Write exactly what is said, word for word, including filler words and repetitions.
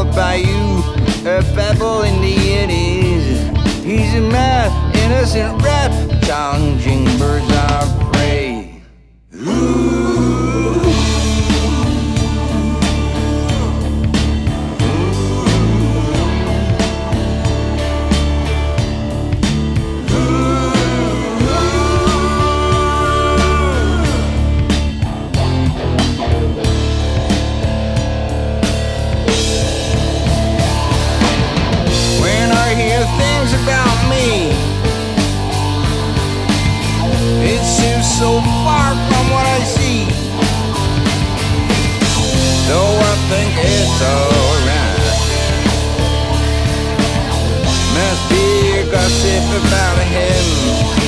bayou, a pebble in the eddies. He's a mad, innocent rat, challenging birds of prey. Ooh. So far from what I see, though I think it's alright. Must be a gossip about him.